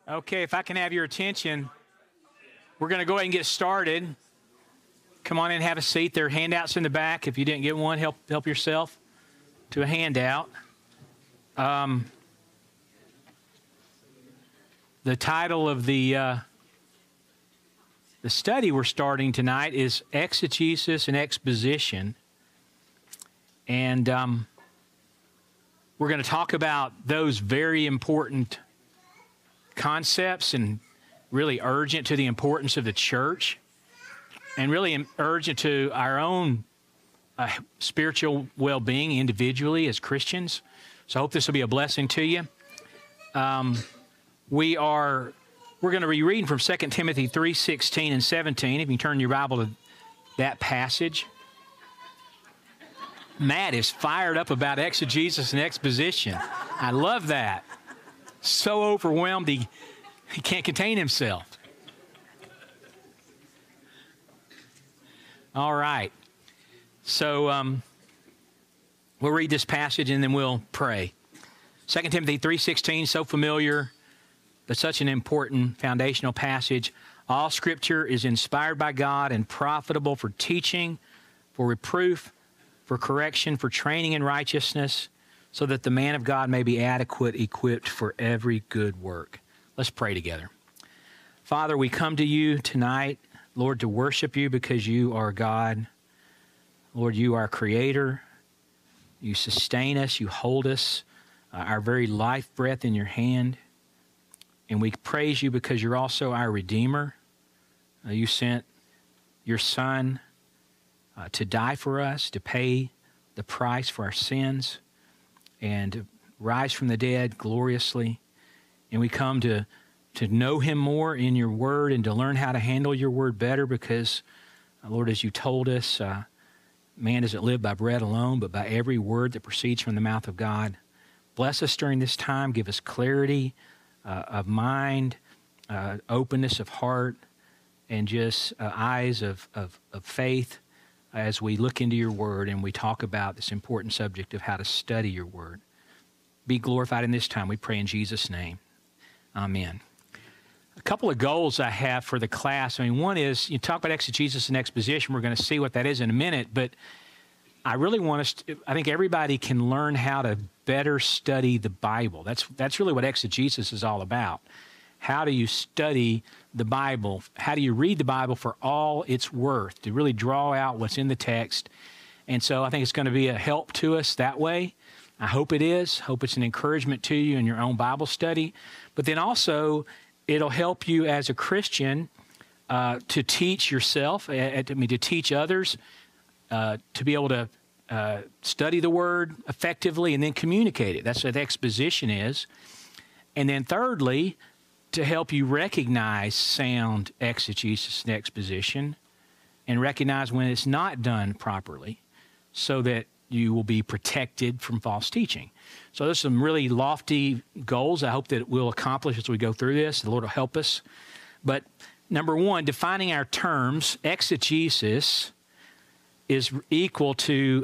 Okay, if I can have your attention, we're going to go ahead and get started. Come on in and have a seat. There are handouts in the back. If you didn't get one, help yourself to a handout. The title of the study we're starting tonight is Exegesis and Exposition. And we're going to talk about those very important concepts and really urgent to the importance of the church and really urgent to our own spiritual well-being individually as Christians. So I hope this will be a blessing to you. We're going to be reading from 2 Timothy 3:16 and 17. If you can turn your Bible to that passage. Matt is fired up about exegesis and exposition. I love that. So overwhelmed he can't contain himself. All right. So we'll read this passage and then we'll pray. 2 Timothy 3:16, so familiar, but such an important foundational passage. All Scripture is inspired by God and profitable for teaching, for reproof, for correction, for training in righteousness, so that the man of God may be adequate, equipped for every good work. Let's pray together. Father, we come to you tonight, Lord, to worship you because you are God. Lord, you are Creator. You sustain us. You hold us, our very life breath in your hand. And we praise you because you're also our Redeemer. You sent your Son to die for us, to pay the price for our sins, and to rise from the dead gloriously. And we come to know him more in your word and to learn how to handle your word better because, Lord, as you told us, man doesn't live by bread alone, but by every word that proceeds from the mouth of God. Bless us during this time. Give us clarity of mind, openness of heart, and just eyes of faith as we look into your word and we talk about this important subject of how to study your word. Be glorified in this time, we pray in Jesus' name. Amen. A couple of goals I have for the class. One is, you talk about exegesis and exposition. We're going to see what that is in a minute, but I really want us to, I think everybody can learn how to better study the Bible. That's really what exegesis is all about. How do you study the Bible? How do you read the Bible for all it's worth, to really draw out what's in the text? And so I think it's going to be a help to us that way. I hope it is. Hope it's an encouragement to you in your own Bible study. But then also, it'll help you as a Christian to teach yourself, to teach others, to be able to study the Word effectively and then communicate it. That's what exposition is. And then thirdly, to help you recognize sound exegesis and exposition and recognize when it's not done properly so that you will be protected from false teaching. So there's some really lofty goals I hope that we'll accomplish as we go through this. The Lord will help us. But number one, defining our terms, exegesis is equal to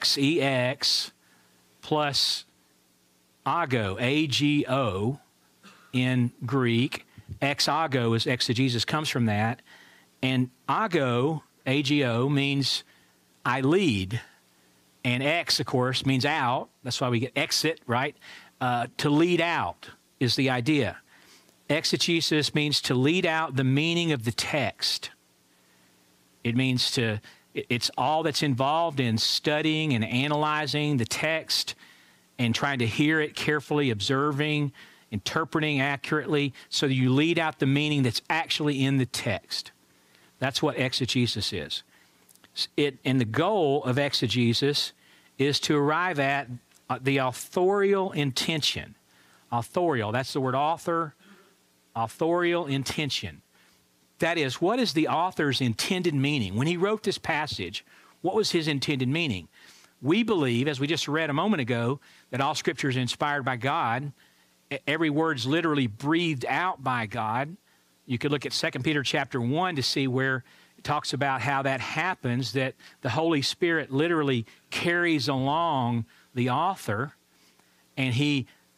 EX plus ago, A-G-O, in Greek. Exago is exegesis, comes from that. And ago, A-G-O, means I lead. And ex, of course, means out. That's why we get exit, right? To lead out is the idea. Exegesis means to lead out the meaning of the text. It means it's all that's involved in studying and analyzing the text and trying to hear it carefully, observing, interpreting accurately, so that you lead out the meaning that's actually in the text. That's what exegesis is. And the goal of exegesis is to arrive at the authorial intention. Authorial, that's the word author. Authorial intention. That is, what is the author's intended meaning? When he wrote this passage, what was his intended meaning? We believe, as we just read a moment ago, that all Scripture is inspired by God. Every word's literally breathed out by God. You could look at 2 Peter chapter 1 to see where it talks about how that happens, that the Holy Spirit literally carries along the author, and he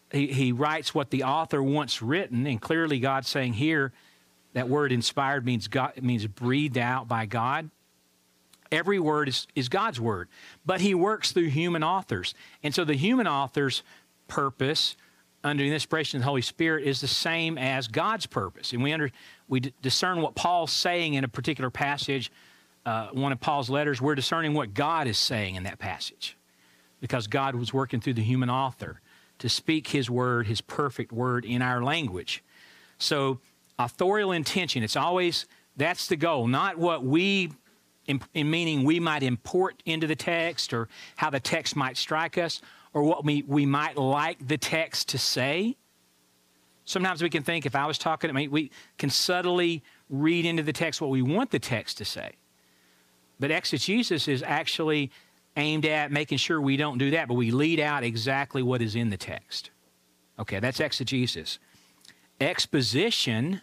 he writes what the author wants written, and clearly God's saying here that word inspired means God, it means breathed out by God. Every word is God's word, but he works through human authors. And so the human author's purpose under the inspiration of the Holy Spirit is the same as God's purpose. And we discern what Paul's saying in a particular passage, one of Paul's letters. We're discerning what God is saying in that passage because God was working through the human author to speak his word, his perfect word in our language. So authorial intention, it's always, that's the goal, not what we, in meaning we might import into the text or how the text might strike us or what we might like the text to say. Sometimes we can think, if I was talking, we can subtly read into the text what we want the text to say. But exegesis is actually aimed at making sure we don't do that, but we lead out exactly what is in the text. Okay, that's exegesis. Exposition,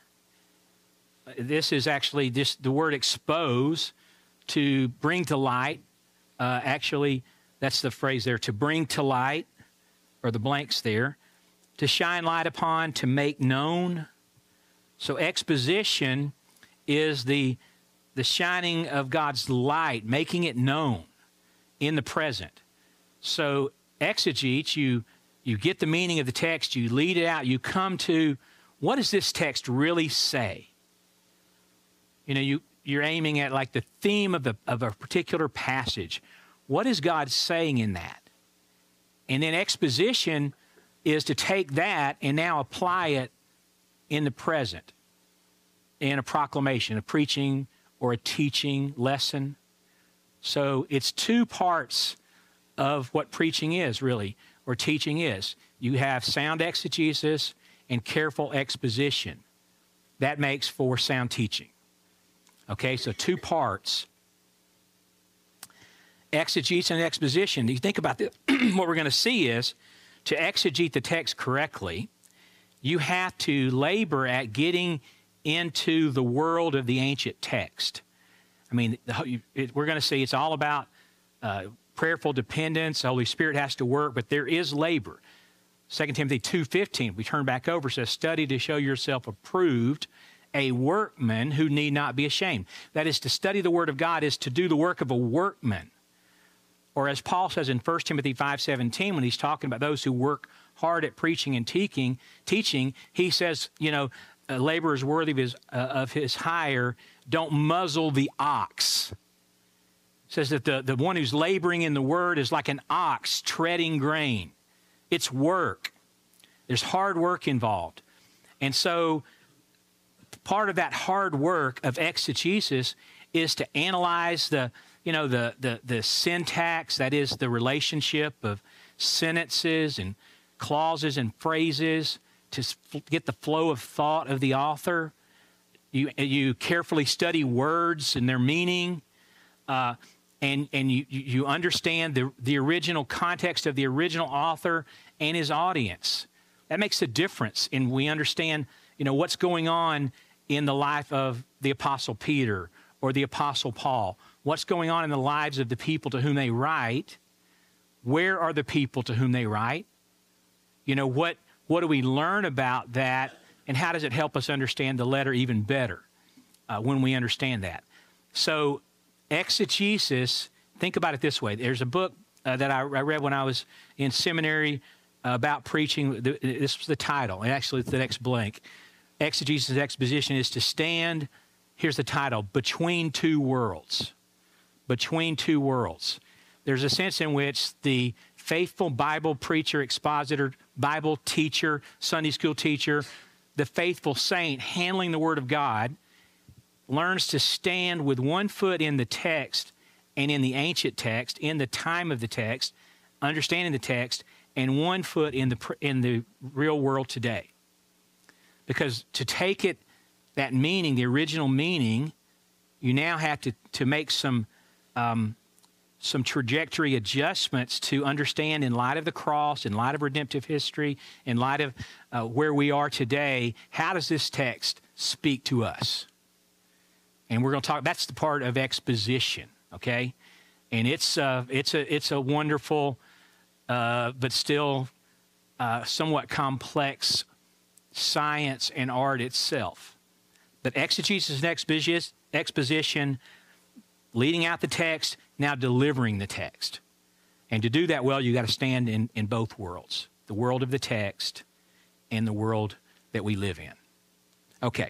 this is actually just the word expose, to bring to light. Actually, that's the phrase there, to bring to light, or the blanks there, to shine light upon, to make known. So exposition is the shining of God's light, making it known in the present. So exegete, you get the meaning of the text, you lead it out, you come to, what does this text really say? You know, you're aiming at like the theme of a particular passage. What is God saying in that? And then exposition is to take that and now apply it in the present, in a proclamation, a preaching or a teaching lesson. So it's two parts of what preaching is, really, or teaching is. You have sound exegesis and careful exposition. That makes for sound teaching. Okay, so two parts. Exegesis and exposition. You think about this, what we're going to see is, to exegete the text correctly, you have to labor at getting into the world of the ancient text. I mean, we're going to see it's all about prayerful dependence. The Holy Spirit has to work, but there is labor. 2 Timothy 2:15, we turn back over, says, study to show yourself approved, a workman who need not be ashamed. That is, to study the Word of God is to do the work of a workman. Or as Paul says in 1 Timothy 5:17, when he's talking about those who work hard at preaching and teaching, he says, you know, a laborer is worthy of his hire. Don't muzzle the ox. It says that the one who's laboring in the word is like an ox treading grain. It's work. There's hard work involved. And so part of that hard work of exegesis is to analyze the syntax, that is the relationship of sentences and clauses and phrases, to get the flow of thought of the author. You carefully study words and their meaning, and you understand the original context of the original author and his audience. That makes a difference, and we understand, what's going on in the life of the Apostle Peter or the Apostle Paul. What's going on in the lives of the people to whom they write? Where are the people to whom they write? What do we learn about that, and how does it help us understand the letter even better when we understand that? So exegesis, think about it this way. There's a book that I read when I was in seminary about preaching. This was the title, and actually it's the next blank. Exegesis exposition is to stand, here's the title, between two worlds. Between two worlds. There's a sense in which the faithful Bible preacher, expositor, Bible teacher, Sunday school teacher, the faithful saint handling the Word of God, learns to stand with one foot in the text and in the ancient text, in the time of the text, understanding the text, and one foot in the real world today. Because to take it, that meaning, the original meaning, you now have to make some trajectory adjustments to understand, in light of the cross, in light of redemptive history, in light of where we are today, how does this text speak to us? And we're going to talk, that's the part of exposition, okay? And it's a wonderful, but still somewhat complex science and art itself. But exegesis and exposition, leading out the text, now delivering the text. And to do that well, you got to stand in both worlds, the world of the text and the world that we live in. Okay.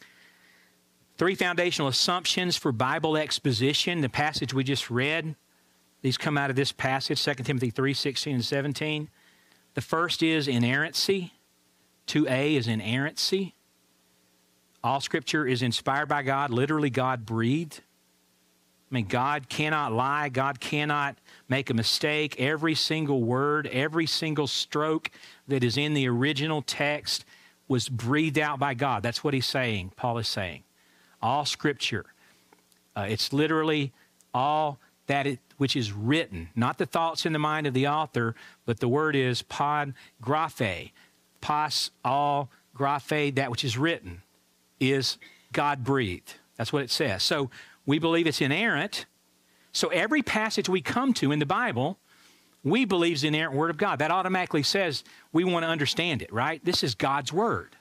3 foundational assumptions for Bible exposition. The passage we just read, these come out of this passage, 2 Timothy 3:16 and 17. The first is inerrancy. 2a is inerrancy. All Scripture is inspired by God, literally God-breathed. I mean, God cannot lie. God cannot make a mistake. Every single word, every single stroke that is in the original text was breathed out by God. That's what he's saying, Paul is saying. All Scripture. It's literally all that which is written, not the thoughts in the mind of the author, but the word is pod graphe. Pas all graphe, that which is written, is God-breathed. That's what it says. So we believe it's inerrant. So every passage we come to in the Bible, we believe is the inerrant Word of God. That automatically says we want to understand it, right? This is God's Word.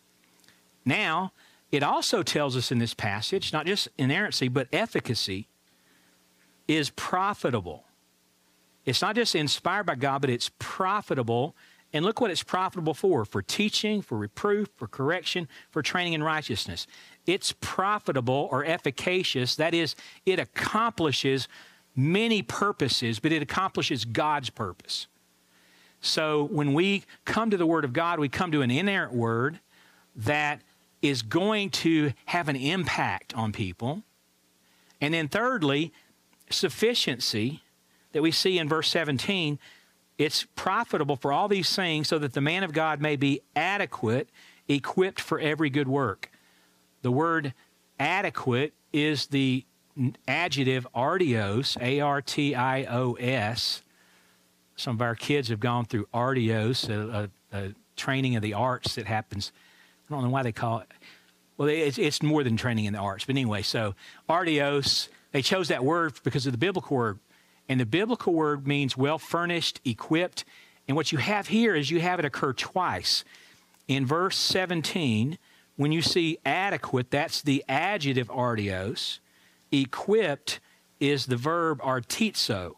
Now, it also tells us in this passage, not just inerrancy, but efficacy is profitable. It's not just inspired by God, but it's profitable. And look what it's profitable for teaching, for reproof, for correction, for training in righteousness. It's profitable or efficacious. That is, it accomplishes many purposes, but it accomplishes God's purpose. So when we come to the Word of God, we come to an inerrant Word that is going to have an impact on people. And then thirdly, sufficiency that we see in verse 17. It's profitable for all these things so that the man of God may be adequate, equipped for every good work. The word adequate is the adjective artios, A-R-T-I-O-S. Some of our kids have gone through artios, a training of the arts that happens. I don't know why they call it. Well, it's more than training in the arts. But anyway, so artios, they chose that word because of the biblical word. And the biblical word means well-furnished, equipped. And what you have here is you have it occur twice. In verse 17, when you see adequate, that's the adjective artios. Equipped is the verb artizo,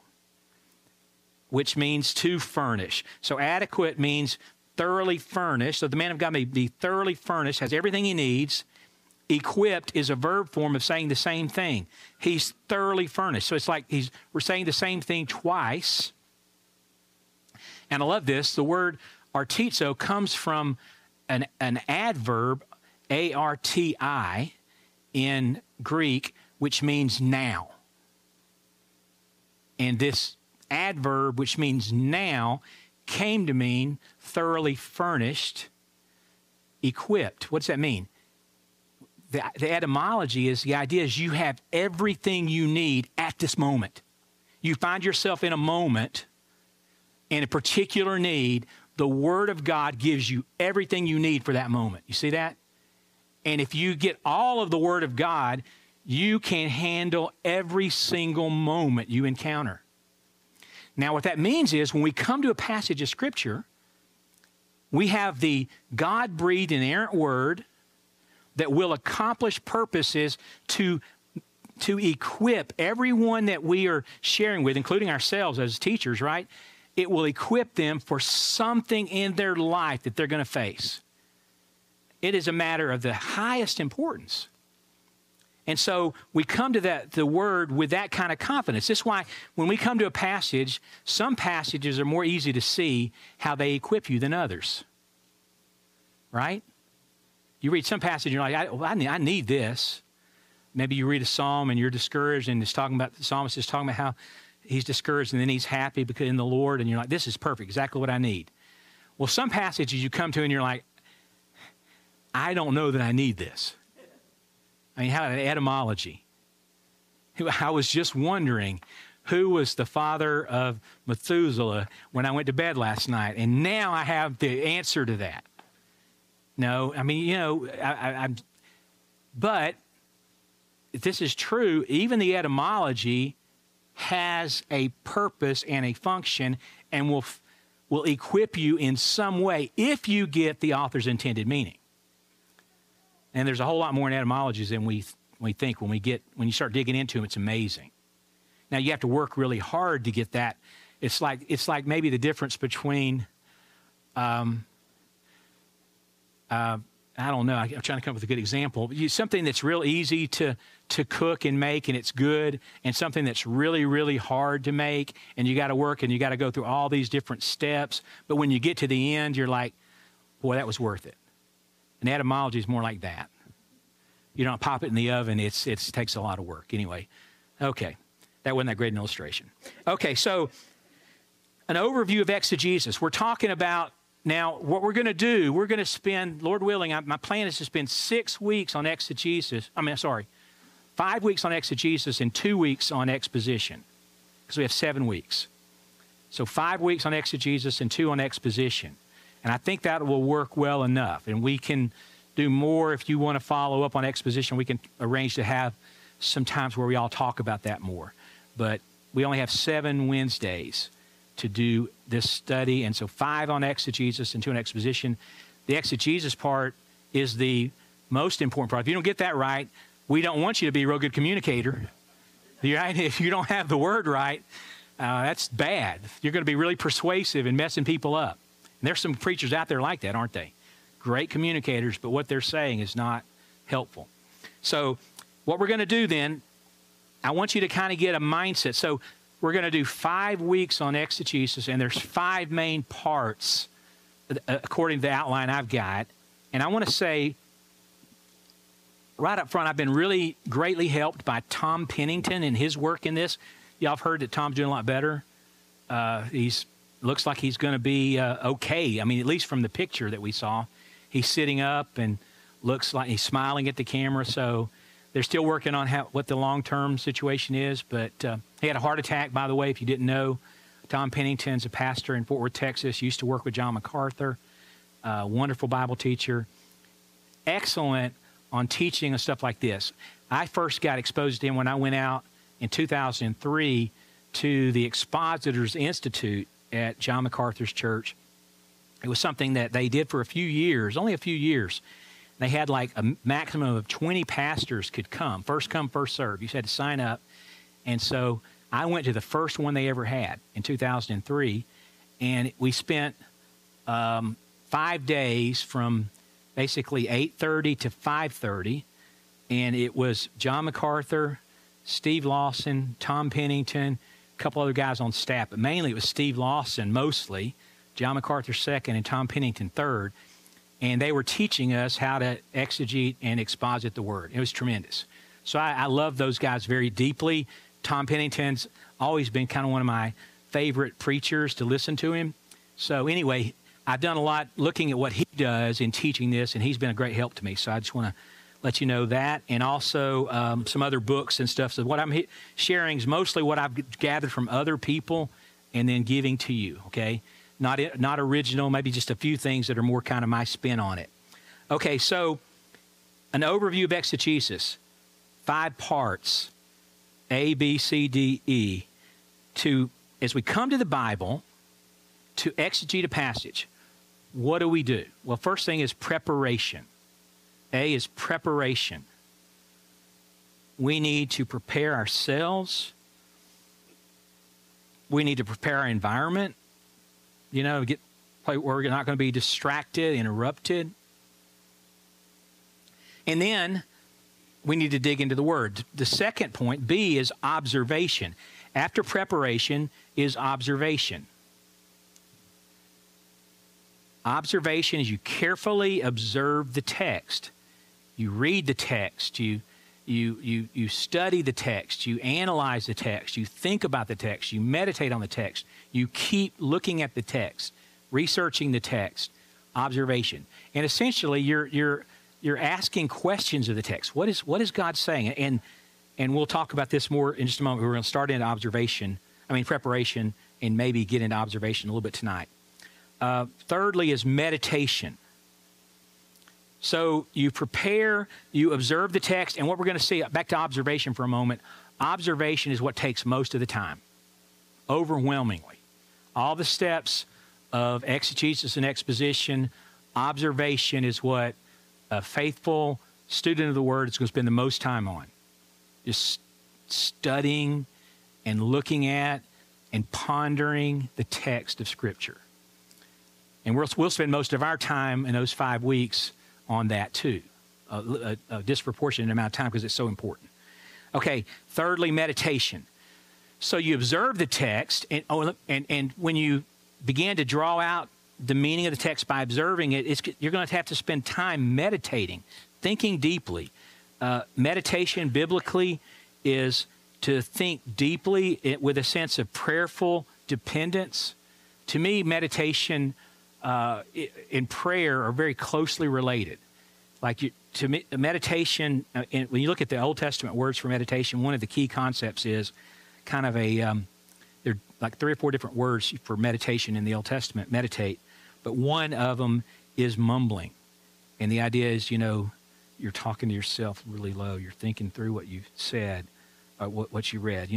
which means to furnish. So adequate means thoroughly furnished. So the man of God may be thoroughly furnished, has everything he needs. Equipped is a verb form of saying the same thing. He's thoroughly furnished. So it's like we're saying the same thing twice. And I love this. The word artizo comes from an adverb, A-R-T-I, in Greek, which means now. And this adverb, which means now, came to mean thoroughly furnished, equipped. What does that mean? The etymology is, the idea is you have everything you need at this moment. You find yourself in a moment, in a particular need, the Word of God gives you everything you need for that moment. You see that? And if you get all of the Word of God, you can handle every single moment you encounter. Now, what that means is when we come to a passage of Scripture, we have the God-breathed inerrant Word that will accomplish purposes to equip everyone that we are sharing with, including ourselves as teachers, right? It will equip them for something in their life that they're going to face. It is a matter of the highest importance. And so we come to the Word with that kind of confidence. This is why when we come to a passage, some passages are more easy to see how they equip you than others. Right? You read some passage, you're like, I need this. Maybe you read a psalm and you're discouraged, and the psalmist is talking about how he's discouraged and then he's happy because in the Lord, and you're like, this is perfect, exactly what I need. Well, some passages you come to and you're like, I don't know that I need this. I mean, how an etymology. I was just wondering who was the father of Methuselah when I went to bed last night, and now I have the answer to that. No, I mean, but if this is true, even the etymology has a purpose and a function and will equip you in some way if you get the author's intended meaning. And there's a whole lot more in etymologies than we think. When you start digging into them, it's amazing. Now, you have to work really hard to get that. It's like maybe the difference between, I don't know. I'm trying to come up with a good example. Something that's real easy to cook and make, and it's good, and something that's really, really hard to make, and you got to work, and you got to go through all these different steps. But when you get to the end, you're like, boy, that was worth it. And etymology is more like that. You don't pop it in the oven. It takes a lot of work. Anyway, okay. That wasn't that great an illustration. Okay, so an overview of exegesis. We're talking about now what we're going to do. We're going to spend, Lord willing, my plan is to spend 6 weeks on exegesis. 5 weeks on exegesis and 2 weeks on exposition, because we have 7 weeks. So 5 weeks on exegesis and 2 on exposition. And I think that will work well enough. And we can do more if you want to follow up on exposition. We can arrange to have some times where we all talk about that more. But we only have 7 Wednesdays to do this study. And so 5 on exegesis and 2 on exposition. The exegesis part is the most important part. If you don't get that right, we don't want you to be a real good communicator. Right? If you don't have the word right, that's bad. You're going to be really persuasive and messing people up. And there's some preachers out there like that, aren't they? Great communicators, but what they're saying is not helpful. So what we're going to do then, I want you to kind of get a mindset. So we're going to do 5 weeks on exegesis, and there's 5 main parts according to the outline I've got. And I want to say right up front, I've been really greatly helped by Tom Pennington and his work in this. Y'all have heard that Tom's doing a lot better. Looks like he's going to be okay. I mean, at least from the picture that we saw, he's sitting up and looks like he's smiling at the camera. So they're still working on what the long-term situation is. But he had a heart attack, by the way, if you didn't know. Tom Pennington's a pastor in Fort Worth, Texas. Used to work with John MacArthur. Wonderful Bible teacher. Excellent on teaching and stuff like this. I first got exposed to him when I went out in 2003 to the Expositors Institute at John MacArthur's church. It was something that they did for a few years, only a few years. They had like a maximum of 20 pastors could come. First come, first serve. You had to sign up. And so I went to the first one they ever had in 2003. And we spent 5 days from basically 8:30 to 5:30. And it was John MacArthur, Steve Lawson, Tom Pennington, a couple other guys on staff. But mainly it was Steve Lawson mostly, John MacArthur second, and Tom Pennington third. And they were teaching us how to exegete and exposit the Word. It was tremendous. So I love those guys very deeply. Tom Pennington's always been kind of one of my favorite preachers to listen to him. So anyway, I've done a lot looking at what he does in teaching this, and he's been a great help to me. So I just want to let you know that. And also some other books and stuff. So what I'm sharing is mostly what I've gathered from other people and then giving to you, okay? Not original, maybe just a few things that are more kind of my spin on it. Okay, so an overview of exegesis, 5 parts, A, B, C, D, E. As we come to the Bible, to exegete a passage, what do? Well, first thing is preparation. A is preparation. We need to prepare ourselves. We need to prepare our environment. Get where we're not going to be distracted, interrupted. And then we need to dig into the Word. The second point, B, is observation. After preparation is observation. Observation is you carefully observe the text. You read the text. You study the text. You analyze the text. You think about the text. You meditate on the text. You keep looking at the text, researching the text, observation. And essentially, you're asking questions of the text. What is God saying? And we'll talk about this more in just a moment. We're going to start into preparation, and maybe get into observation a little bit tonight. Thirdly is meditation. So you prepare, you observe the text, and what we're going to see, back to observation for a moment, observation is what takes most of the time, overwhelmingly. All the steps of exegesis and exposition, observation is what a faithful student of the Word is going to spend the most time on. Just studying and looking at and pondering the text of Scripture. And we'll spend most of our time in those 5 weeks on that too, a disproportionate amount of time because it's so important. Okay, thirdly, meditation. So you observe the text, and when you begin to draw out the meaning of the text by observing it, you're going to have to spend time meditating, thinking deeply. Meditation biblically is to think deeply with a sense of prayerful dependence. To me, meditation in prayer are very closely related. Meditation, and when you look at the Old Testament words for meditation, one of the key concepts is kind of there are like 3 or 4 different words for meditation in the Old Testament, meditate, but one of them is mumbling. And the idea is, you're talking to yourself really low. You're thinking through what you said, or what you read.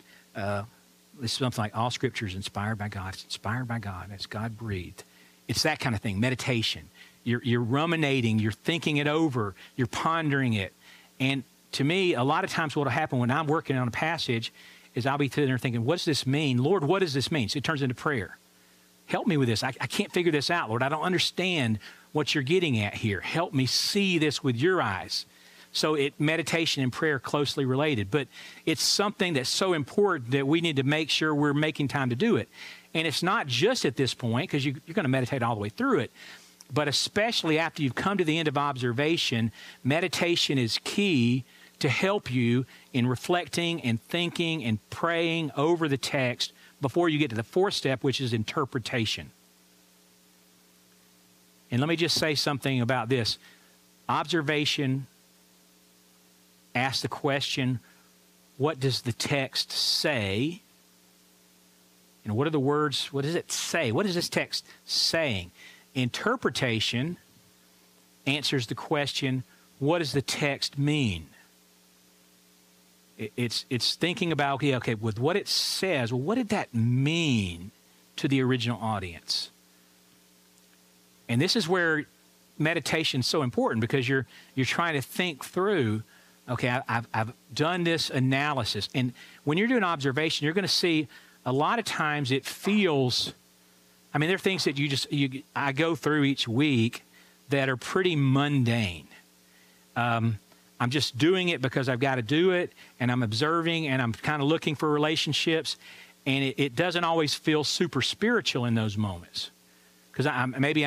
It's something like all Scripture is inspired by God. It's inspired by God. It's God-breathed. It's that kind of thing, meditation. You're ruminating. You're thinking it over. You're pondering it. And to me, a lot of times what will happen when I'm working on a passage is I'll be sitting there thinking, what does this mean? Lord, what does this mean? So it turns into prayer. Help me with this. I can't figure this out, Lord. I don't understand what you're getting at here. Help me see this with your eyes. So meditation and prayer are closely related. But it's something that's so important that we need to make sure we're making time to do it. And it's not just at this point, because you're going to meditate all the way through it, but especially after you've come to the end of observation, meditation is key to help you in reflecting and thinking and praying over the text before you get to the 4th step, which is interpretation. And let me just say something about this. Observation asks the question, what does the text say? And what are the words? What does it say? What is this text saying? Interpretation answers the question, what does the text mean? It's thinking about, okay, with what it says, well, what did that mean to the original audience? And this is where meditation is so important, because you're trying to think through, okay, I've done this analysis. And when you're doing observation, you're going to see a lot of times it feels, there are things that I go through each week that are pretty mundane. I'm just doing it because I've got to do it, and I'm observing, and I'm kind of looking for relationships, and it doesn't always feel super spiritual in those moments, because I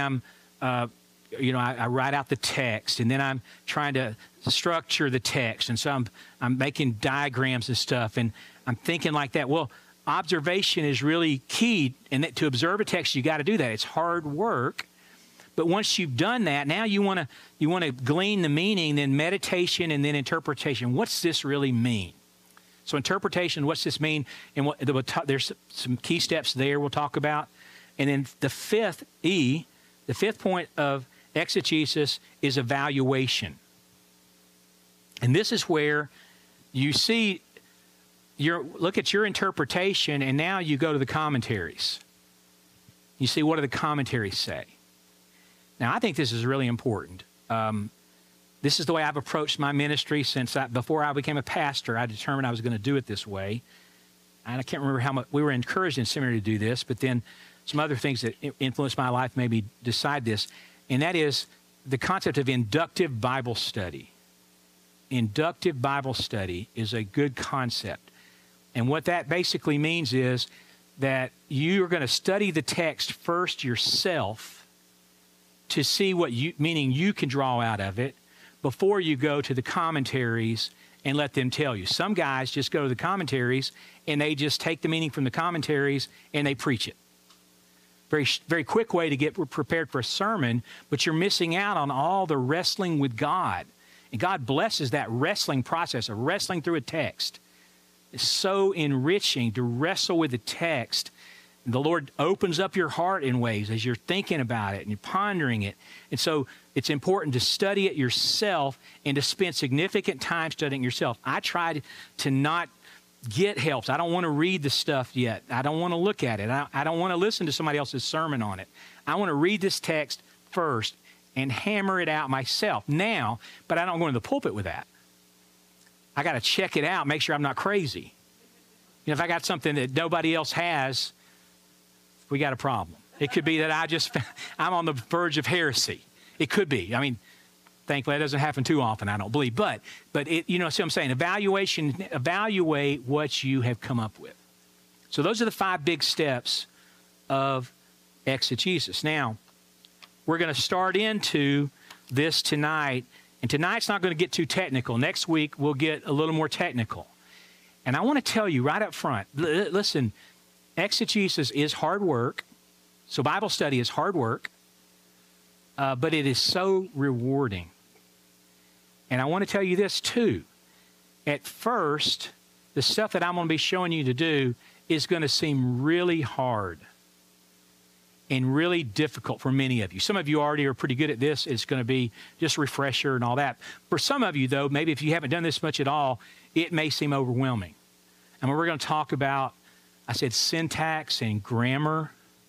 write out the text, and then I'm trying to structure the text, and so I'm making diagrams and stuff, and I'm thinking like that. Well, observation is really key, and that to observe a text, you got to do that. It's hard work. But once you've done that, now you want to glean the meaning, then meditation, and then interpretation. What's this really mean? So interpretation, what's this mean? And there's some key steps there we'll talk about. And then the fifth point of exegesis is evaluation. And this is where you see, look at your interpretation, and now you go to the commentaries. You see, what do the commentaries say? Now, I think this is really important. This is the way I've approached my ministry since before I became a pastor. I determined I was going to do it this way. And I can't remember how much we were encouraged in seminary to do this, but then some other things that influenced my life made me decide this, and that is the concept of inductive Bible study. Inductive Bible study is a good concept. And what that basically means is that you're going to study the text first yourself to see what meaning you can draw out of it before you go to the commentaries and let them tell you. Some guys just go to the commentaries and they just take the meaning from the commentaries and they preach it. Very, very quick way to get prepared for a sermon, but you're missing out on all the wrestling with God. And God blesses that wrestling process of wrestling through a text. It's so enriching to wrestle with the text. The Lord opens up your heart in ways as you're thinking about it and you're pondering it. And so it's important to study it yourself and to spend significant time studying yourself. I tried to not get helps. I don't want to read the stuff yet. I don't want to look at it. I don't want to listen to somebody else's sermon on it. I want to read this text first and hammer it out myself now, but I don't go in the pulpit with that. I got to check it out, make sure I'm not crazy. You know, if I got something that nobody else has, we got a problem. It could be that I'm on the verge of heresy. It could be. I mean, thankfully, that doesn't happen too often, I don't believe. But it, you know, see what I'm saying? Evaluate what you have come up with. So those are the 5 big steps of exegesis. Now, we're going to start into this tonight. And tonight's not going to get too technical. Next week, we'll get a little more technical. And I want to tell you right up front, listen, exegesis is hard work. So Bible study is hard work. But it is so rewarding. And I want to tell you this too. At first, the stuff that I'm going to be showing you to do is going to seem really hard and really difficult for many of you. Some of you already are pretty good at this. It's going to be just a refresher and all that. For some of you, though, maybe if you haven't done this much at all, it may seem overwhelming. And we're going to talk about, I said, syntax and grammar.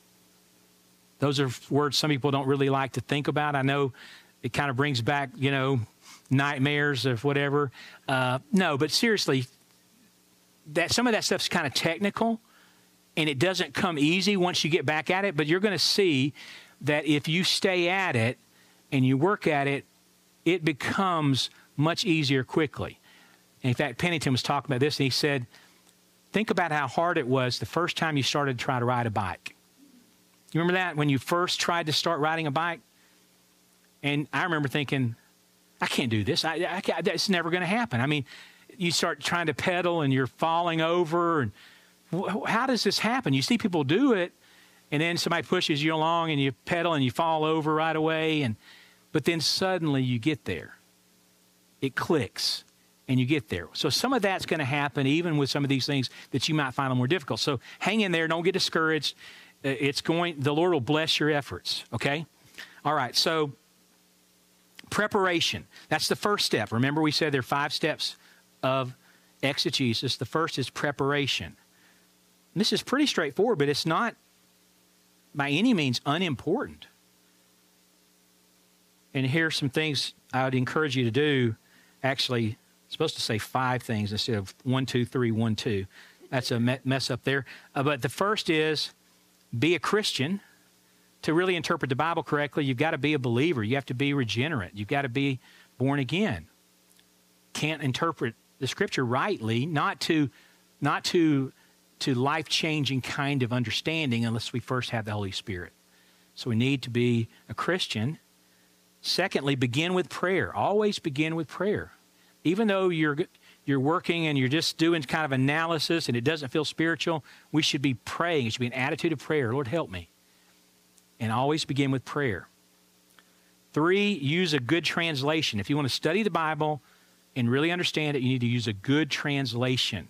Those are words some people don't really like to think about. I know it kind of brings back, you know, nightmares of whatever. No, but seriously, some of that stuff's kind of technical, and it doesn't come easy once you get back at it. But you're going to see that if you stay at it and you work at it, it becomes much easier quickly. And in fact, Pennington was talking about this, and he said, think about how hard it was the first time you started to try to ride a bike. You remember that when you first tried to start riding a bike? And I remember thinking, I can't do this. It's never going to happen. I mean, you start trying to pedal and you're falling over. And how does this happen? You see people do it, and then somebody pushes you along and you pedal and you fall over right away. But then suddenly you get there. It clicks and you get there. So some of that's going to happen even with some of these things that you might find a little more difficult. So hang in there. Don't get discouraged. The Lord will bless your efforts, okay? All right, so preparation. That's the first step. Remember we said there are 5 steps of exegesis. The first is preparation. And this is pretty straightforward, but it's not by any means unimportant. And here's some things I would encourage you to do. Actually, I'm supposed to say 5 things instead of 1, 2, 3, 1, 2. That's a mess up there. But the first is, be a Christian. To really interpret the Bible correctly, you've got to be a believer. You have to be regenerate. You've got to be born again. Can't interpret the Scripture rightly, not to life-changing kind of understanding unless we first have the Holy Spirit. So we need to be a Christian. Secondly, begin with prayer. Always begin with prayer. Even though you're working and you're just doing kind of analysis and it doesn't feel spiritual, we should be praying. It should be an attitude of prayer. Lord, help me. And always begin with prayer. 3, use a good translation. If you want to study the Bible and really understand it, you need to use a good translation.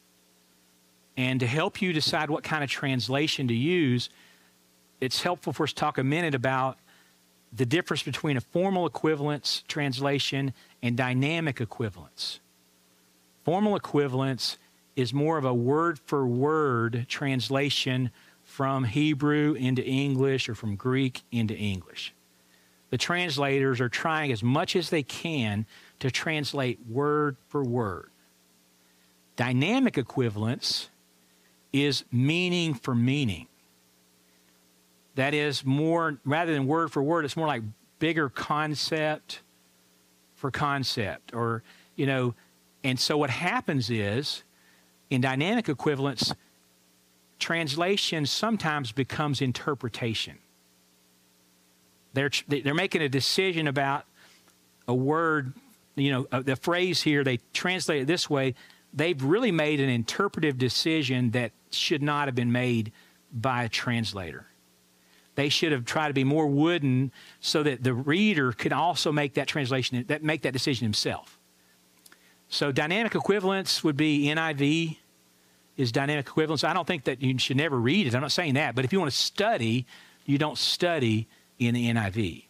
And to help you decide what kind of translation to use, it's helpful for us to talk a minute about the difference between a formal equivalence translation and dynamic equivalence. Formal equivalence is more of a word-for-word translation from Hebrew into English or from Greek into English. The translators are trying as much as they can to translate word for word. Dynamic equivalence is meaning for meaning. That is more, rather than word for word, it's more like bigger concept for concept, or, you know. And so what happens is, in dynamic equivalence, translation sometimes becomes interpretation. They're making a decision about a word, you know, the phrase here, they translate it this way. They've really made an interpretive decision that should not have been made by a translator. They should have tried to be more wooden so that the reader could also make that translation, make that decision himself. So dynamic equivalence would be NIV is dynamic equivalence. I don't think that you should never read it. I'm not saying that. But if you want to study, you don't study in the NIV.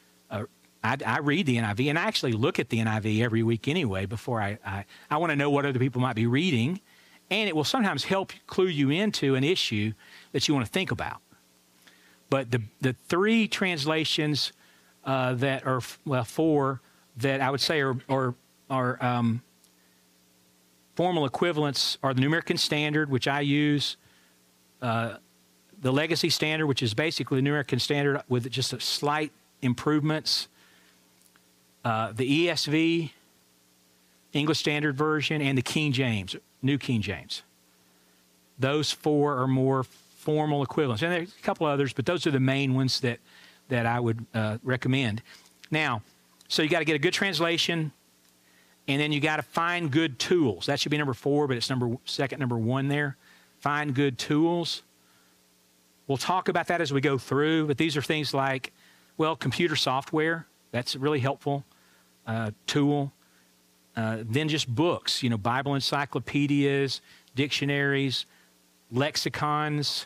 I read the NIV, and I actually look at the NIV every week anyway before I want to know what other people might be reading. and it will sometimes help clue you into an issue that you want to think about. But the three translations that are, well, four that I would say are formal equivalents are the New American Standard, which I use, the Legacy Standard, which is basically the New American Standard with just a slight improvements, the ESV, English Standard Version, and the King James, New King James. Those four are more formal equivalents. And there's a couple others, but those are the main ones that I would recommend. Now, so you got to get a good translation, and then you got to find good tools. That should be number 4, but it's number 1 there. Find good tools. We'll talk about that as we go through, but these are things like, well, computer software. That's a really helpful tool. Then just books, Bible encyclopedias, dictionaries, lexicons,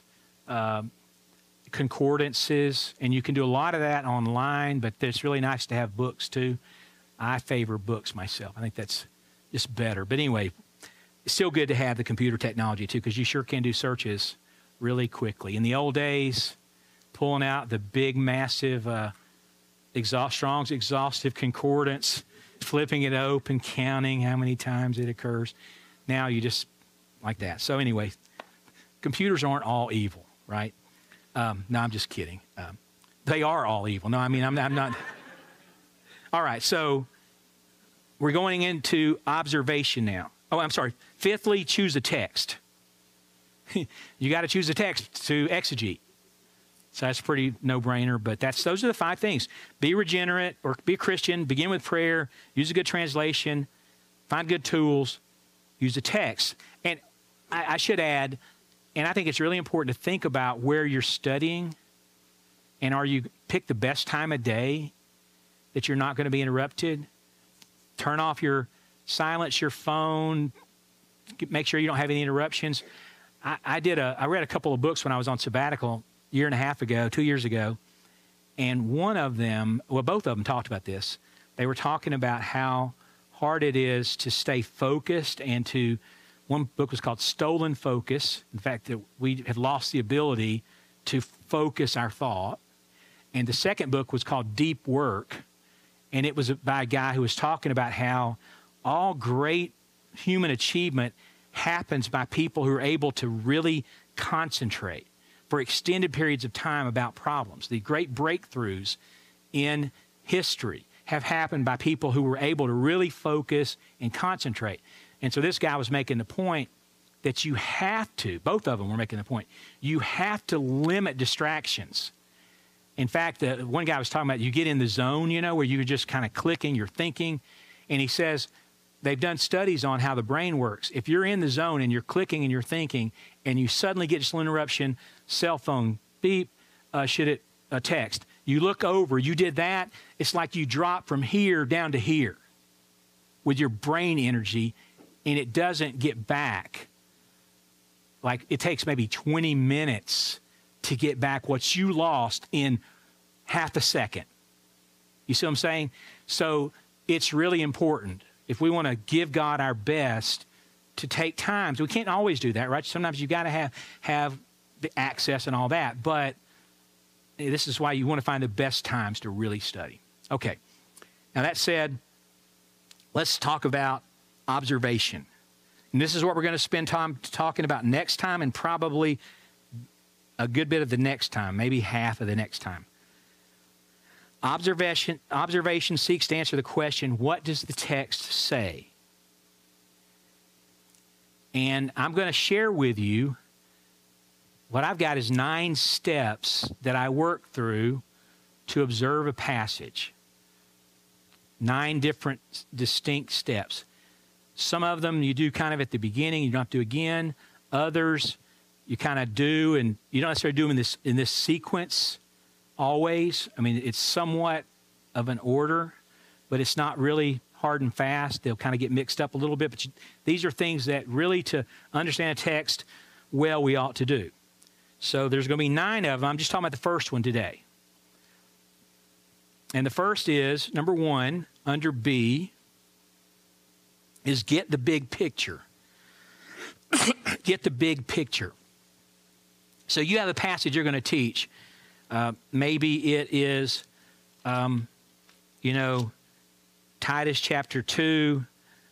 concordances, and you can do a lot of that online, but it's really nice to have books too. I favor books myself. I think that's just better. But anyway, it's still good to have the computer technology too, because you sure can do searches really quickly. In the old days, pulling out the big, massive Strong's Exhaustive Concordance, flipping it open, counting how many times it occurs. Now you just like that. So anyway, computers aren't all evil, right? No, I'm just kidding. They are all evil. No, I mean, I'm not. All right, so we're going into observation now. Oh, I'm sorry. Fifthly, choose a text. You got to choose a text to exegete. So that's a pretty no-brainer, but those are the 5 things. Be regenerate or be a Christian, begin with prayer, use a good translation, find good tools, use a text. And I should add, and I think it's really important to think about where you're studying, and pick the best time of day that you're not going to be interrupted. Silence your phone, make sure you don't have any interruptions. I read a couple of books when I was on sabbatical a year and a half ago, 2 years ago, and both of them talked about this. They were talking about how hard it is to stay focused one book was called Stolen Focus. In fact, that we have lost the ability to focus our thought. And the second book was called Deep Work, and it was by a guy who was talking about how all great human achievement happens by people who are able to really concentrate for extended periods of time about problems. The great breakthroughs in history have happened by people who were able to really focus and concentrate. And so this guy was making the point that you have to, both of them were making the point, you have to limit distractions. In fact, one guy was talking about you get in the zone, where you're just kind of clicking, you're thinking. And he says they've done studies on how the brain works. If you're in the zone and you're clicking and you're thinking, and you suddenly get just an interruption, cell phone, beep, text. You look over, you did that, it's like you drop from here down to here with your brain energy, and it doesn't get back. Like it takes maybe 20 minutes to get back what you lost in half a second. You see what I'm saying? So it's really important if we want to give God our best to take time. So we can't always do that, right? Sometimes you got to have the access and all that, but this is why you want to find the best times to really study. Okay. Now that said, let's talk about observation. And this is what we're going to spend time talking about next time, and probably a good bit of the next time, maybe half of the next time. Observation seeks to answer the question, what does the text say? And I'm going to share with you what I've got is 9 steps that I work through to observe a passage. 9 different distinct steps. Some of them you do kind of at the beginning, you don't have to do again. Others you kind of do, and you don't necessarily do them in this sequence always. I mean, it's somewhat of an order, but it's not really hard and fast. They'll kind of get mixed up a little bit, but these are things that really, to understand a text well, we ought to do. So there's going to be 9 of them. I'm just talking about the first one today. And the first is, number 1, under B, is get the big picture. get the big picture. So you have a passage you're going to teach. Maybe it is, Titus chapter 2,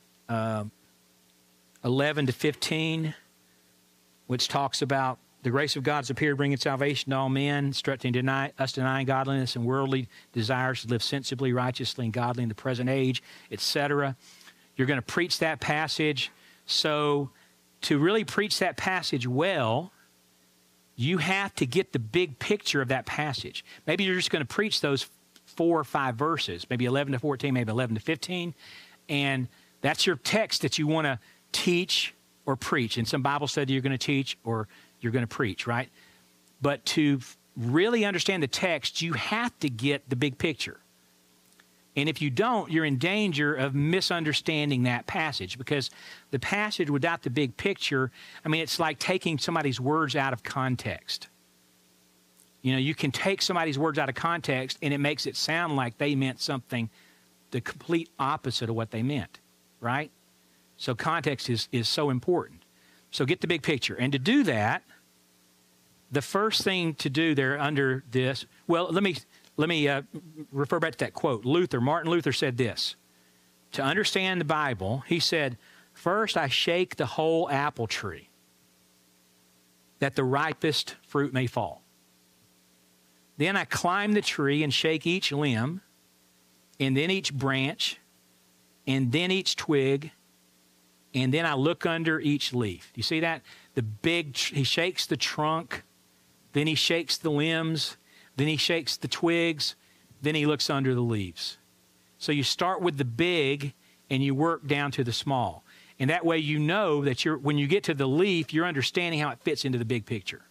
11 to 15, which talks about the grace of God has appeared, bringing salvation to all men, instructing denying godliness and worldly desires to live sensibly, righteously, and godly in the present age, etc. You're going to preach that passage. So to really preach that passage well, you have to get the big picture of that passage. Maybe you're just going to preach those 4 or 5 verses, maybe 11 to 14, maybe 11 to 15, and that's your text that you want to teach or preach. In some Bible study, you're going to teach or you're going to preach, right? But to really understand the text, you have to get the big picture. And if you don't, you're in danger of misunderstanding that passage, because the passage without the big picture, it's like taking somebody's words out of context. You can take somebody's words out of context and it makes it sound like they meant something the complete opposite of what they meant, right? So context is so important. So get the big picture. And to do that, the first thing to do there under this, well, let me refer back to that quote. Martin Luther said this. To understand the Bible, he said, first I shake the whole apple tree, that the ripest fruit may fall. Then I climb the tree and shake each limb, and then each branch, and then each twig, and then I look under each leaf. Do you see that? He shakes the trunk, then he shakes the limbs, then he shakes the twigs, then he looks under the leaves. So you start with the big and you work down to the small. And that way you know that when you get to the leaf, you're understanding how it fits into the big picture.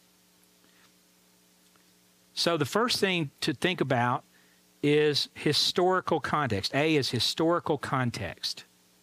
So the first thing to think about is historical context. A is historical context.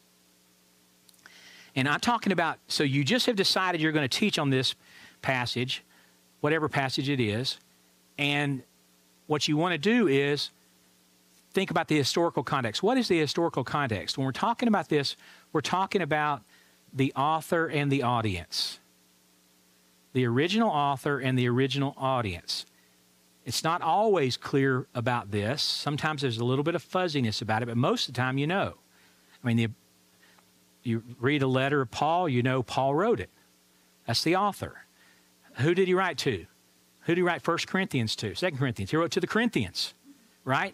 And I'm talking about, so you just have decided you're going to teach on this passage, whatever passage it is, and what you want to do is think about the historical context. What is the historical context? When we're talking about this, we're talking about the author and the audience. The original author and the original audience. It's not always clear about this. Sometimes there's a little bit of fuzziness about it, but most of the time you know. You read a letter of Paul, you know Paul wrote it. That's the author. Who did he write to? Who did he write 1 Corinthians to? 2 Corinthians. He wrote to the Corinthians, right?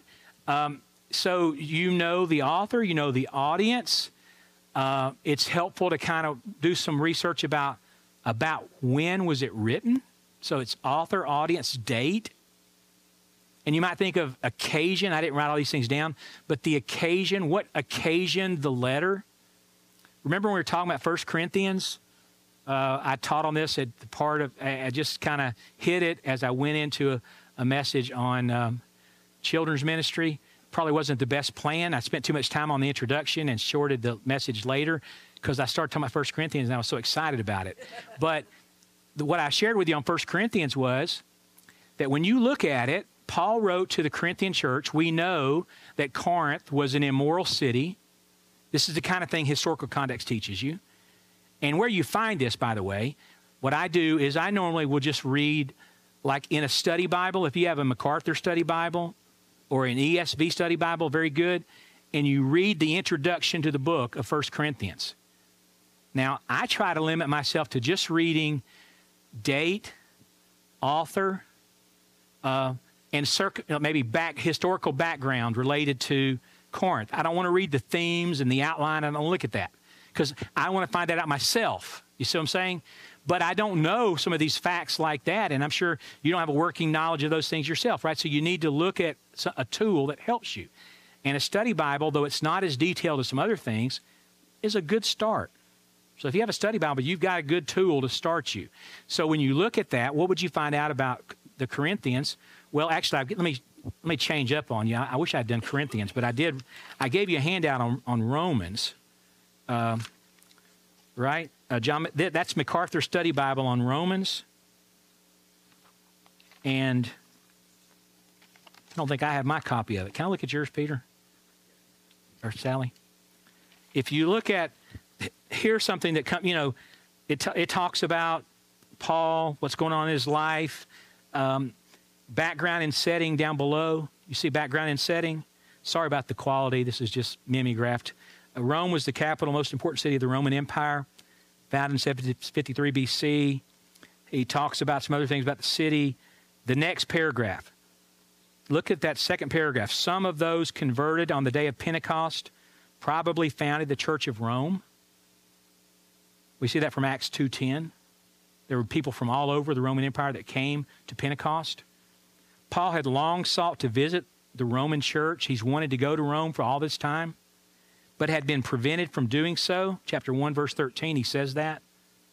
So you know the author, you know the audience. It's helpful to kind of do some research about when was it written. So it's author, audience, date. And you might think of occasion. I didn't write all these things down. But the occasion, what occasioned the letter? Remember when we were talking about 1 Corinthians? I taught on this at the part of, I just kind of hit it as I went into a message on children's ministry. Probably wasn't the best plan. I spent too much time on the introduction and shorted the message later because I started talking about 1 Corinthians and I was so excited about it. But what I shared with you on 1 Corinthians was that when you look at it, Paul wrote to the Corinthian church. We know that Corinth was an immoral city. This is the kind of thing historical context teaches you. And where you find this, by the way, what I do is I normally will just read, like in a study Bible, if you have a MacArthur study Bible or an ESV study Bible, very good, and you read the introduction to the book of 1 Corinthians. Now, I try to limit myself to just reading date, author, and maybe historical background related to Corinth. I don't want to read the themes and the outline. I don't look at that because I want to find that out myself. You see what I'm saying? But I don't know some of these facts like that, and I'm sure you don't have a working knowledge of those things yourself, right? So you need to look at a tool that helps you. And a study Bible, though it's not as detailed as some other things, is a good start. So if you have a study Bible, you've got a good tool to start you. So when you look at that, what would you find out about the Corinthians? Well, actually, let me change up on you. I wish I had done Corinthians, but I did. I gave you a handout on Romans, right? John, that's MacArthur Study Bible on Romans. And I don't think I have my copy of it. Can I look at yours, Peter? Or Sally? If you look at, here's something that, It talks about Paul, what's going on in his life, background and setting down below. You see background and setting? Sorry about the quality. This is just mimeographed. Rome was the capital, most important city of the Roman Empire, founded in 753 BC. He talks about some other things about the city. The next paragraph. Look at that second paragraph. Some of those converted on the day of Pentecost probably founded the Church of Rome. We see that from Acts 2:10. There were people from all over the Roman Empire that came to Pentecost. Paul had long sought to visit the Roman church. He's wanted to go to Rome for all this time, but had been prevented from doing so. Chapter 1, verse 13, he says that.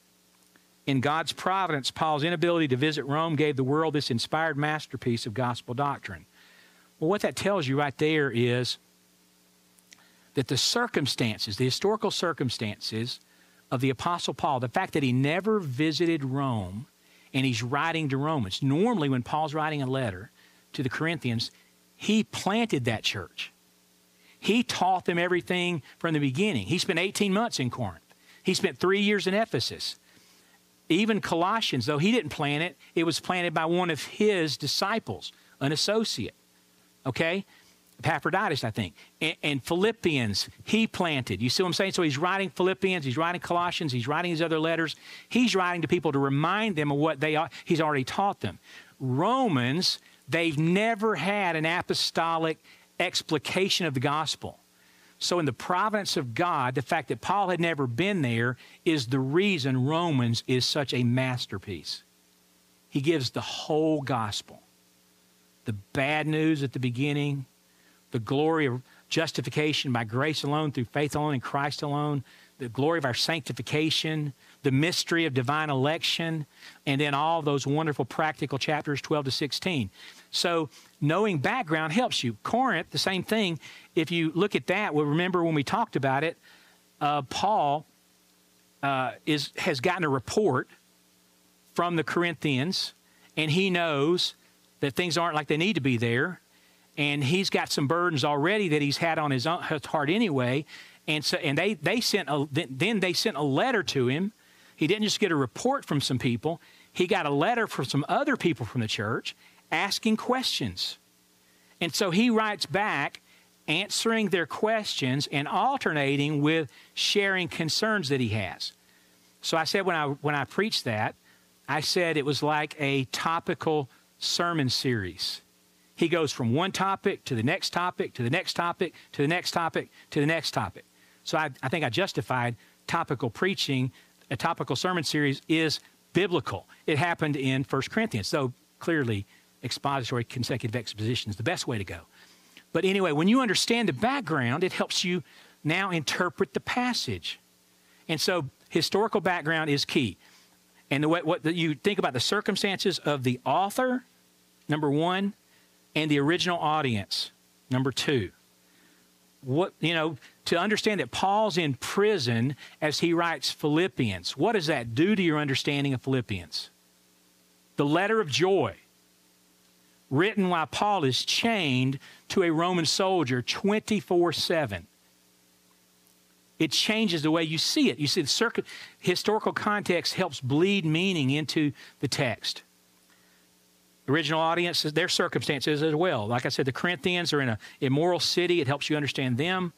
In God's providence, Paul's inability to visit Rome gave the world this inspired masterpiece of gospel doctrine. Well, what that tells you right there is that the circumstances, the historical circumstances of the Apostle Paul, the fact that he never visited Rome and he's writing to Romans. Normally, when Paul's writing a letter to the Corinthians, he planted that church. He taught them everything from the beginning. He spent 18 months in Corinth. He spent 3 years in Ephesus. Even Colossians, though he didn't plant it, it was planted by one of his disciples, an associate. Okay? Epaphroditus, I think. And Philippians, he planted. You see what I'm saying? So he's writing Philippians, he's writing Colossians, he's writing his other letters. He's writing to people to remind them of what he's already taught them. Romans, they've never had an apostolic explication of the gospel. So in the providence of God, the fact that Paul had never been there is the reason Romans is such a masterpiece. He gives the whole gospel. The bad news at the beginning, the glory of justification by grace alone, through faith alone, in Christ alone, the glory of our sanctification, the mystery of divine election, and then all those wonderful practical chapters 12 to 16. So knowing background helps you. Corinth, the same thing. If you look at that, well, remember when we talked about it, Paul has gotten a report from the Corinthians, and he knows that things aren't like they need to be there. And he's got some burdens already that he's had on his heart anyway. And so, they sent a letter to him. He didn't just get a report from some people. He got a letter from some other people from the church asking questions. And so he writes back, answering their questions and alternating with sharing concerns that he has. So I said when I preached that, I said it was like a topical sermon series. He goes from one topic to the next topic, to the next topic, to the next topic, to the next topic. So I think I justified topical preaching. A topical sermon series is biblical. It happened in 1 Corinthians. So clearly, expository consecutive exposition is the best way to go. But anyway, when you understand the background, it helps you now interpret the passage. And so historical background is key. And what you think about the circumstances of the author, number one, and the original audience, number two. To understand that Paul's in prison as he writes Philippians, what does that do to your understanding of Philippians? The letter of joy, written while Paul is chained to a Roman soldier 24/7. It changes the way you see it. You see, the historical context helps bleed meaning into the text. Original audience, their circumstances as well. Like I said, the Corinthians are in an immoral city. It helps you understand them.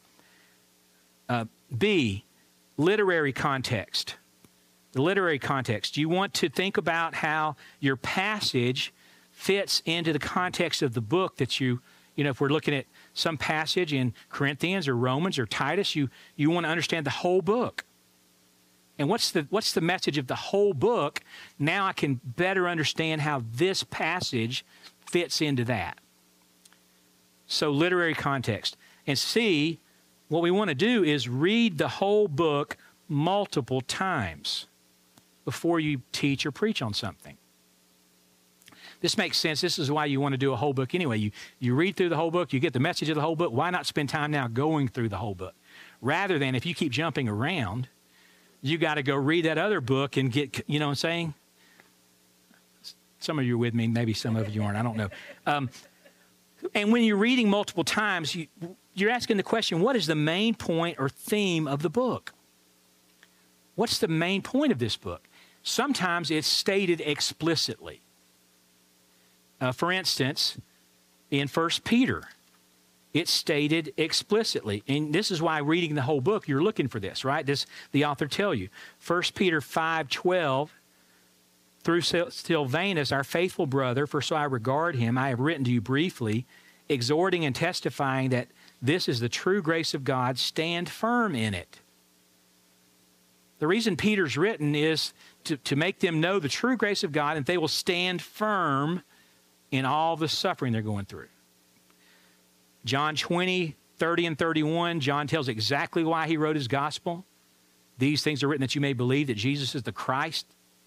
B, literary context. The literary context. You want to think about how your passage fits into the context of the book that if we're looking at some passage in Corinthians or Romans or Titus, you want to understand the whole book. And what's the message of the whole book? Now I can better understand how this passage fits into that. So literary context. And C, what we want to do is read the whole book multiple times before you teach or preach on something. This makes sense. This is why you want to do a whole book anyway. You read through the whole book, you get the message of the whole book. Why not spend time now going through the whole book? Rather than if you keep jumping around, you got to go read that other book and get, you know what I'm saying? Some of you are with me, maybe some of you aren't, I don't know. And when you're reading multiple times, you're asking the question, what is the main point or theme of the book? What's the main point of this book? Sometimes it's stated explicitly. For instance, in 1 Peter, it's stated explicitly. And this is why reading the whole book, you're looking for this, right? The author tell you. 1 Peter 5:12, through Silvanus, our faithful brother, for so I regard him, I have written to you briefly, exhorting and testifying that this is the true grace of God. Stand firm in it. The reason Peter's written is to make them know the true grace of God, and they will stand firm in all the suffering they're going through. John 20:30 and 31, John tells exactly why he wrote his gospel. These things are written that you may believe that Jesus is the Christ.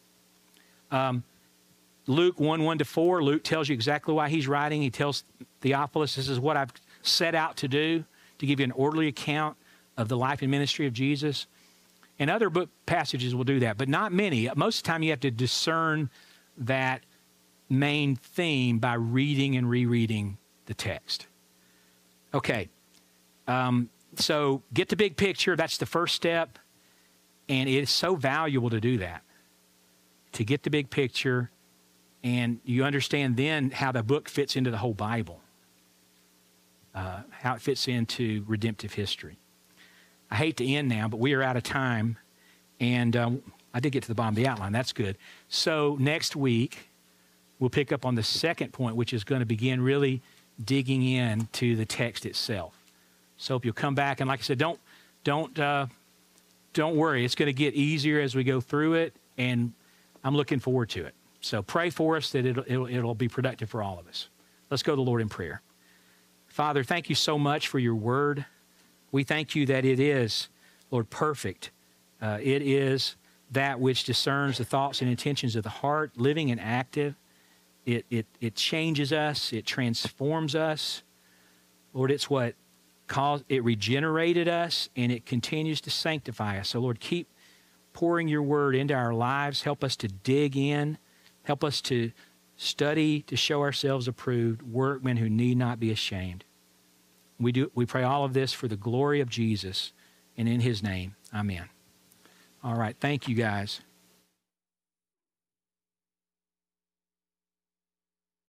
Luke 1:1-4, Luke tells you exactly why he's writing. He tells Theophilus, this is what I've set out to do, to give you an orderly account of the life and ministry of Jesus. And other book passages will do that, but not many. Most of the time you have to discern that main theme by reading and rereading the text. Okay, so get the big picture. That's the first step, and it is so valuable to do that, to get the big picture, and you understand then how the book fits into the whole Bible, how it fits into redemptive history. I hate to end now, but we are out of time, and I did get to the bottom of the outline. That's good. So next week, we'll pick up on the second point, which is going to begin really digging into the text itself. So if you'll come back, and like I said, don't worry. It's going to get easier as we go through it, and I'm looking forward to it. So pray for us that it'll be productive for all of us. Let's go to the Lord in prayer. Father, thank you so much for your word. We thank you that it is, Lord, perfect. It is that which discerns the thoughts and intentions of the heart, living and active. It changes us. It transforms us. Lord, it's what it regenerated us, and it continues to sanctify us. So, Lord, keep pouring your word into our lives. Help us to dig in. Help us to study, to show ourselves approved, workmen who need not be ashamed. We pray all of this for the glory of Jesus, and in his name, amen. All right, thank you, guys.